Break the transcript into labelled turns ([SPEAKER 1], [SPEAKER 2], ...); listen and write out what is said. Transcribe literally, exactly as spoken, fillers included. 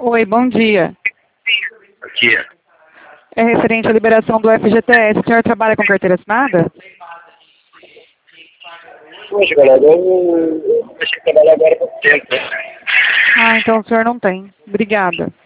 [SPEAKER 1] Oi, bom dia.
[SPEAKER 2] Bom dia.
[SPEAKER 1] É referente à liberação do F G T S. O senhor trabalha com carteira assinada?
[SPEAKER 2] Poxa, galera, eu deixei de trabalhar agora há pouco tempo, né?
[SPEAKER 1] Ah, então o senhor não tem. Obrigada.